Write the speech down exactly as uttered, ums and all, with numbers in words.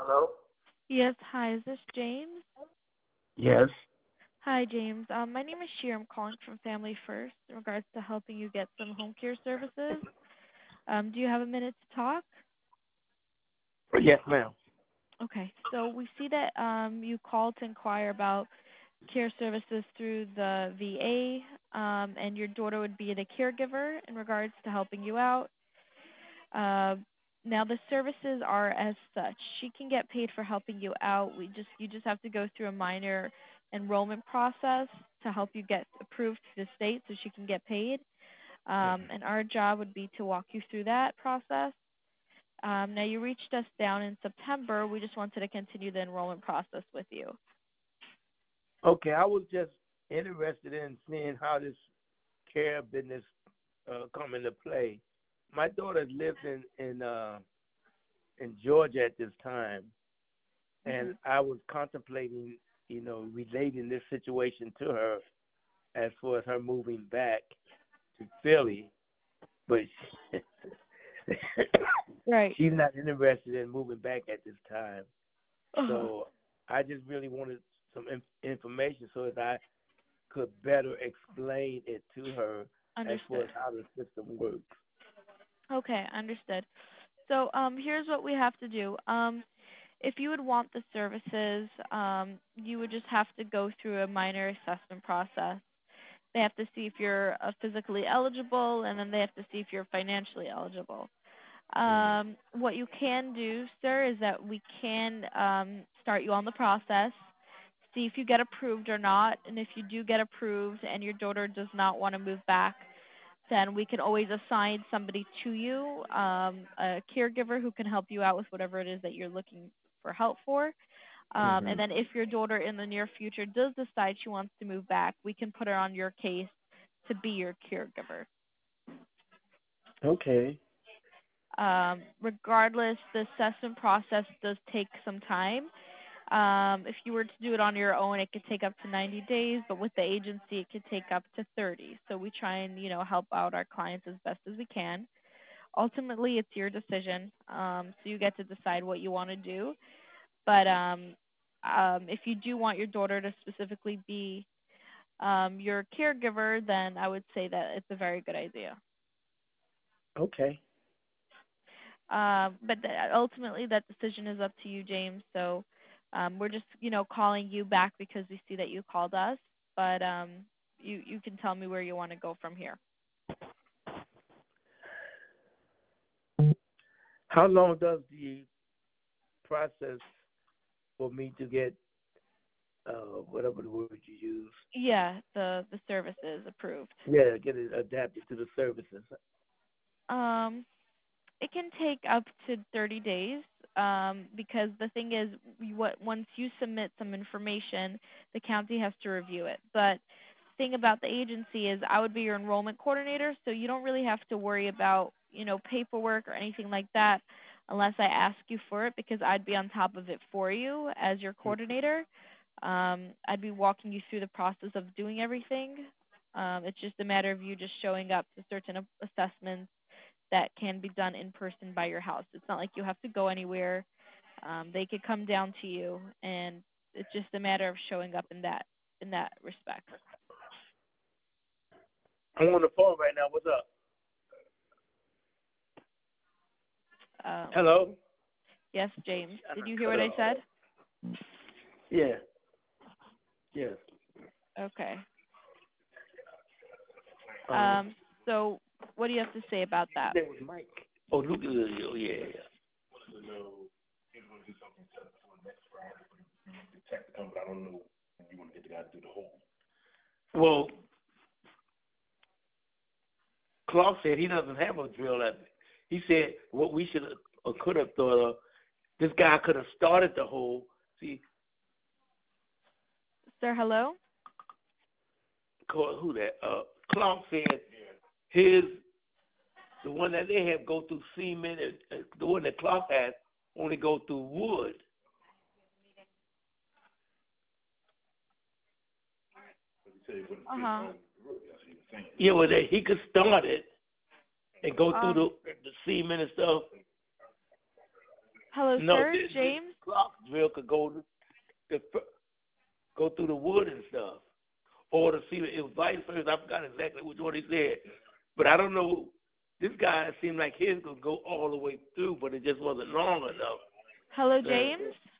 Hello? Yes, hi, is this James? Yes. Hi, James. Um, my name is Sheer. I'm calling from Family First in regards to helping you get some home care services. Um, do you have a minute to talk? Yes, ma'am. Okay, so we see that um, you called to inquire about care services through the V A, um, and your daughter would be the caregiver in regards to helping you out. Uh, now the services are as such. She can get paid for helping you out. We just you just have to go through a minor enrollment process to help you get approved to the state so she can get paid. Um, and our job would be to walk you through that process. Um, now you reached us down in September. We just wanted to continue the enrollment process with you. Okay, I was just interested in seeing how this care business uh, come into play. My daughter lives in in uh, in Georgia at this time, Mm-hmm. and I was contemplating, you know, relating this situation to her as far as her moving back to Philly, but Right. she's not interested in moving back at this time. Uh-huh. So I just really wanted some in- information so that I could better explain it to her as far Understood. as how the system works. Okay, understood. So um, here's what we have to do. Um, if you would want the services, um, you would just have to go through a minor assessment process. They have to see if you're uh, physically eligible, and then they have to see if you're financially eligible. Mm-hmm. Um, what you can do, sir, is that we can um, start you on the process, see if you get approved or not, and if you do get approved and your daughter does not want to move back, then we can always assign somebody to you, um, a caregiver who can help you out with whatever it is that you're looking for help for. Um, Mm-hmm. and then if your daughter in the near future does decide she wants to move back, we can put her on your case to be your caregiver. Okay. Um, regardless, the assessment process does take some time. Um, if you were to do it on your own, it could take up to ninety days, but with the agency, it could take up to thirty. So we try and, you know, help out our clients as best as we can. Ultimately, it's your decision, um, so you get to decide what you want to do. But um, um, if you do want your daughter to specifically be um, your caregiver, then I would say that it's a very good idea. Okay. Um, but th- ultimately, that decision is up to you, James. So um, we're just, you know, calling you back because we see that you called us. But um, you you can tell me where you want to go from here. How long does the process for me to get uh, whatever the word you use? Yeah, the the service is approved. Yeah, get it adapted to the services. Um, it can take up to thirty days um, because the thing is, you- what once you submit some information, the county has to review it. But thing about the agency is I would be your enrollment coordinator, so you don't really have to worry about, you know, paperwork or anything like that unless I ask you for it because I'd be on top of it for you as your coordinator. Um, I'd be walking you through the process of doing everything. Um, it's just a matter of you just showing up to certain a- assessments that can be done in person by your house. It's not like you have to go anywhere. Um, they could come down to you, and it's just a matter of showing up in that in that respect. I'm on the phone right now. What's up? Um, Hello? yes, James. I Did done you hear cut what I off. said? Yeah. Yes. Okay. Um, Um, so what do you have to say about his that? name was Mike. Oh, Luke. Uh, oh, yeah, yeah. Well, Clark said he doesn't have a drill ethic. He said what we should have or could have thought of, this guy could have started the whole. See, Sir, hello? call- who that? Uh, Clark said his the one that they have go through cement. Uh, the one that Clark has only go through wood. Uh-huh. Yeah, well, they, he could start it and go through Um, the the cement and stuff. hello, No, sir? this, this, James? Clarksville could go to, to go through the wood and stuff, or to see it was vice versa. I forgot exactly which one he said, but I don't know. This guy seemed like his could go all the way through, but it just wasn't long enough. Hello, Uh, James.